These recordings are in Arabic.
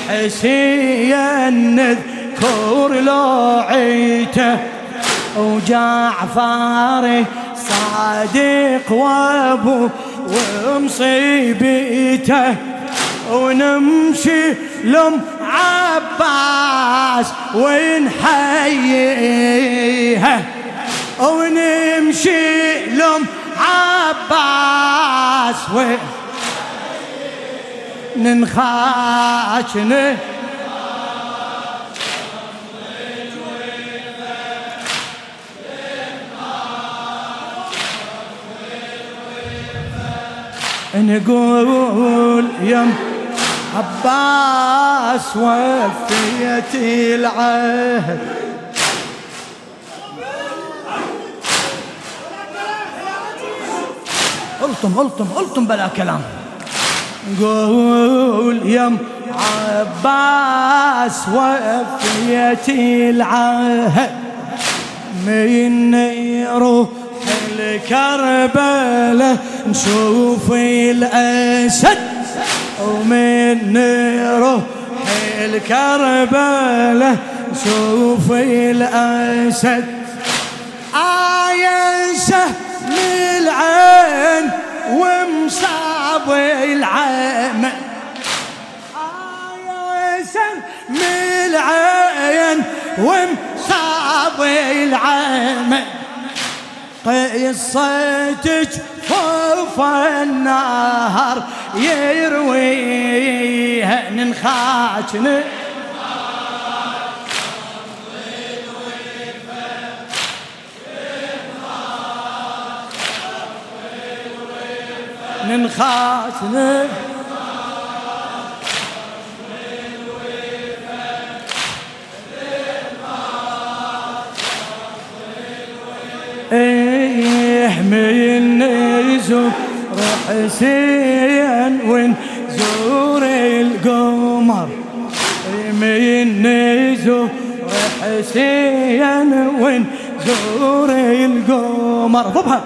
الحسين نذكر لوعيته، وجعفر صادق وابو ومصيبته، ونمشي لم عباس ونحييها، ونمشي لم عباس وننخاشنه نقول يم عباس وفيت العهد، الطم بلا كلام. نقول يم عباس وفيت العهد، من يروح الكربلة نشوف الأسد، ومن نروح الكربلة نشوف الأسد. سهم العين ومصاب العمى، سهم العين ومصاب العمى، قصتك خوف النهر يرويها، ننخاشن ننخاشن من نزور حسين ونزور القمر، من نزور حسين ونزور القمر، ضبها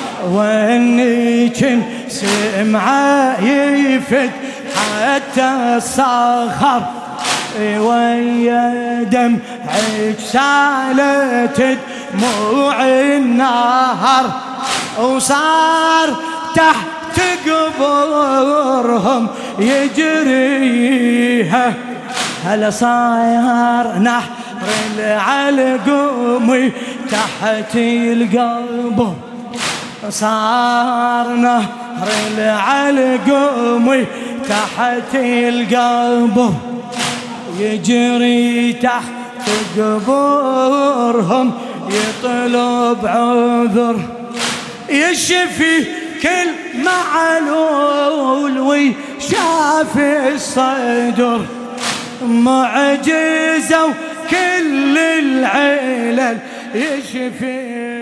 ونكن سمعه يفد حتى الصخر، ويا دمعك سالت دموع النهر، وصار تحت قبورهم يجريها، هلا صاير نحر العلقوم تحت القبر، صار نهر العلقوم تحت القبر، يجري تحت قبورهم يطلب عذر، يشفي كل معلول ويشافي الصدر، معجزة وكل العلل يشفي